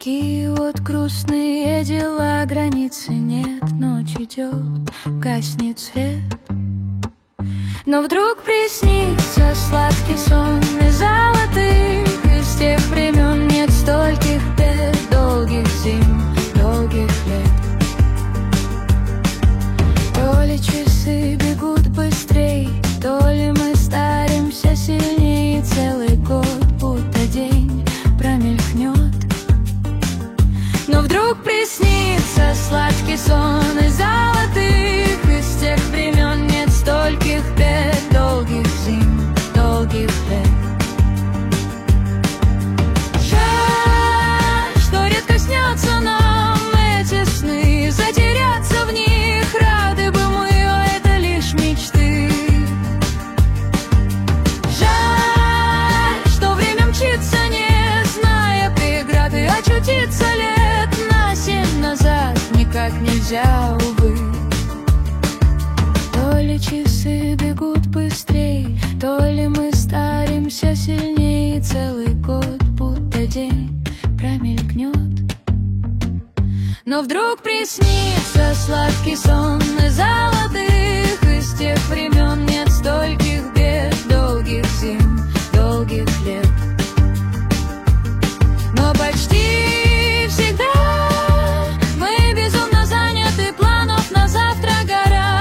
Такие вот грустные дела, границы нет, ночь идет, гаснет свет. Но вдруг приснится сладкий сон из золотых, из тех времен нет стольких бед, долгих зим, долгих лет. То ли часы бегут быстрей, то ли мы старимся сильнее, целый год будто день промелькнет. Но вдруг приснится сладкий сон из золотых, из тех времен нет стольких бед, долгих зим, долгих лет. Жаль, что редко снятся нам эти сны, затеряться в них рады бы мы, а это лишь мечты. Жаль, что время мчится, не зная преграды, очутиться лет на 7 назад никак нельзя, увы. То ли часы бегут быстрей, то ли мы старимся сильнее, целый год будто день промелькнет. Но вдруг приснится сладкий сон из золотых, из тех времен нет стольких бед, долгих зим, долгих лет. Но почти всегда мы безумно заняты, планов на завтра гора.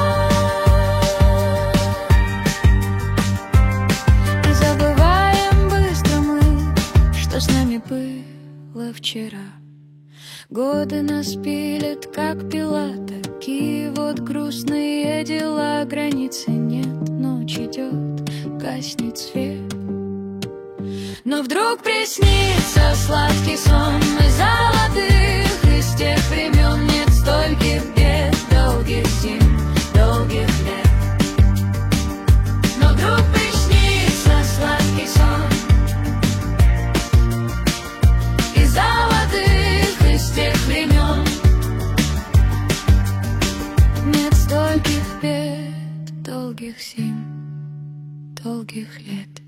И забываем быстро мы, что с нами было вчера. Годы нас пилят, как пила, такие вот грустные дела. Границы нет, ночь идет, гаснет свет. Но вдруг приснится сладкий сон из золотых, из тех времен нет стольких бед, долгих зим, долгих лет. Но вдруг приснится сладкий сон из золотых, из тех времен нет стольких бед, долгих зим, долгих лет.